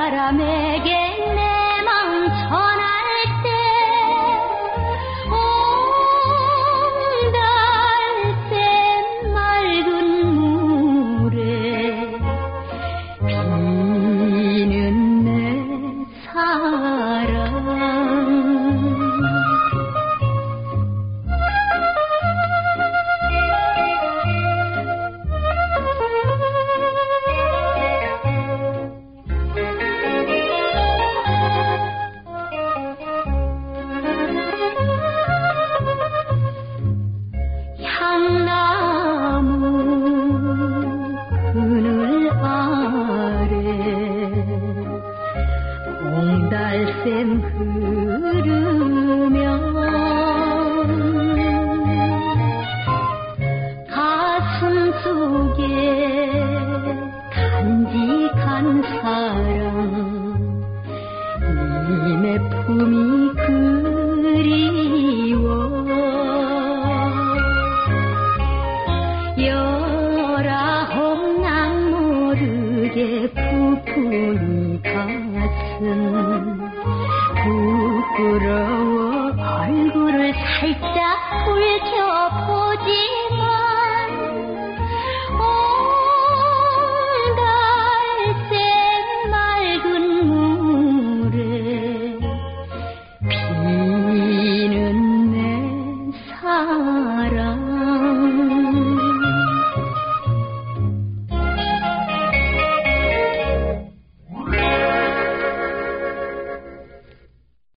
사람에게 내 마음 전할 때 온달새 맑은 물에 비는 내 사랑 향나무 그늘 아래 옹달샘 흐르면 가슴 속에 간직한 사랑 님의 품이 그리워 열아홉 난 모르게 부푼 가슴 부끄러워 얼굴을 살짝 붉혀보지